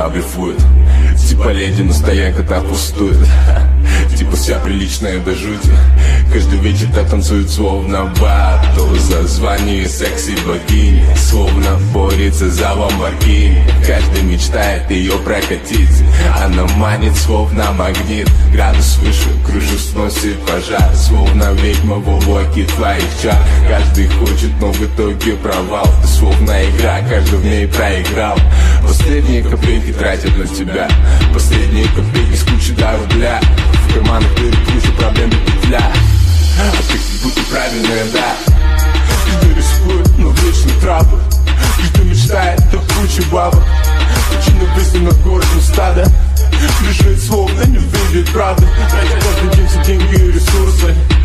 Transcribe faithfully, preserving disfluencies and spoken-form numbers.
типа блефует. Типа леди, но стоянка-то пустует. Типа вся приличная до жути. Каждый вечер-то танцует словно батл за звание секси-богини. Словно борется за ламборгини. Каждый мечтает ее прокатить. Она манит словно магнит. Градус выше, крышу сносит пожар. Словно ведьма в облаке твоих чар. Каждый хочет, но в итоге провал. Ты словно игра, каждый в ней проиграл. Последние копейки тратят на тебя. Последние копейки с кучи до рубля. В карманах дыры, куча проблем и петля. А ты как будто правильная, да. Каждый рискует, но вечно трапы. Каждый мечтает о куче бабок. Причина весны над городом стада. Лежит словно не видит правды. Тратит каждый день все деньги и ресурсы.